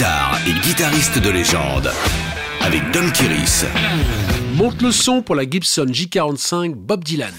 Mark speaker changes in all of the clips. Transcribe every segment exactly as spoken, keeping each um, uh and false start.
Speaker 1: guitare et guitariste de légende, avec Dom Kiris.
Speaker 2: Monte le son pour la Gibson J quarante-cinq Bob Dylan.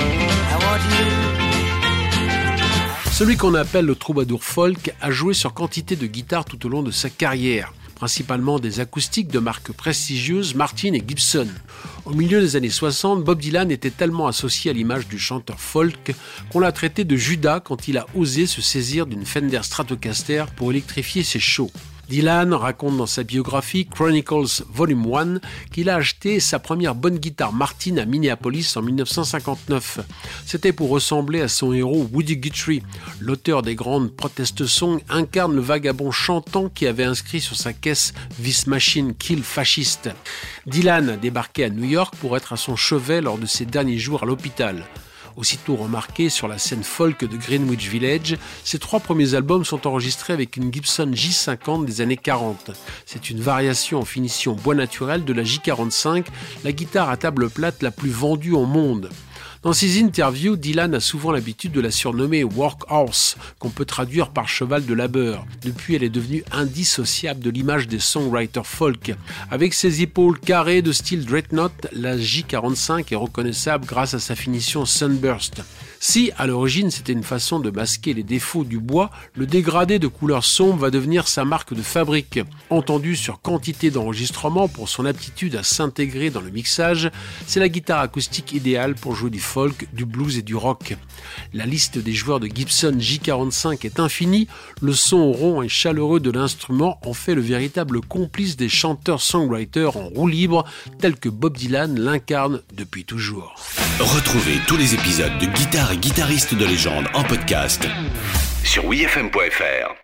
Speaker 2: Celui qu'on appelle le troubadour folk a joué sur quantité de guitares tout au long de sa carrière, principalement des acoustiques de marques prestigieuses Martin et Gibson. Au milieu des années soixante, Bob Dylan était tellement associé à l'image du chanteur folk qu'on l'a traité de Judas quand il a osé se saisir d'une Fender Stratocaster pour électrifier ses shows. Dylan raconte dans sa biographie Chronicles Volume un qu'il a acheté sa première bonne guitare Martin à Minneapolis en dix-neuf cent cinquante-neuf. C'était pour ressembler à son héros Woody Guthrie. L'auteur des grandes protest songs incarne le vagabond chantant qui avait inscrit sur sa caisse « This machine kill fasciste ». Dylan a débarqué à New York pour être à son chevet lors de ses derniers jours à l'hôpital. Aussitôt remarqué sur la scène folk de Greenwich Village, ses trois premiers albums sont enregistrés avec une Gibson J cinquante des années quarante. C'est une variation en finition bois naturel de la J quarante-cinq, la guitare à table plate la plus vendue au monde. Dans ses interviews, Dylan a souvent l'habitude de la surnommer Workhorse, qu'on peut traduire par cheval de labeur. Depuis, elle est devenue indissociable de l'image des songwriters folk. Avec ses épaules carrées de style dreadnought, la J quarante-cinq est reconnaissable grâce à sa finition Sunburst. Si, à l'origine, c'était une façon de masquer les défauts du bois, le dégradé de couleur sombre va devenir sa marque de fabrique. Entendu sur quantité d'enregistrements pour son aptitude à s'intégrer dans le mixage, c'est la guitare acoustique idéale pour jouer du folk, du blues et du rock. La liste des joueurs de Gibson J quarante-cinq est infinie, le son rond et chaleureux de l'instrument en fait le véritable complice des chanteurs-songwriters en roue libre, tels que Bob Dylan l'incarne depuis toujours.
Speaker 1: Retrouvez tous les épisodes de Guitare et guitariste de légende en podcast sur oui f m point f r.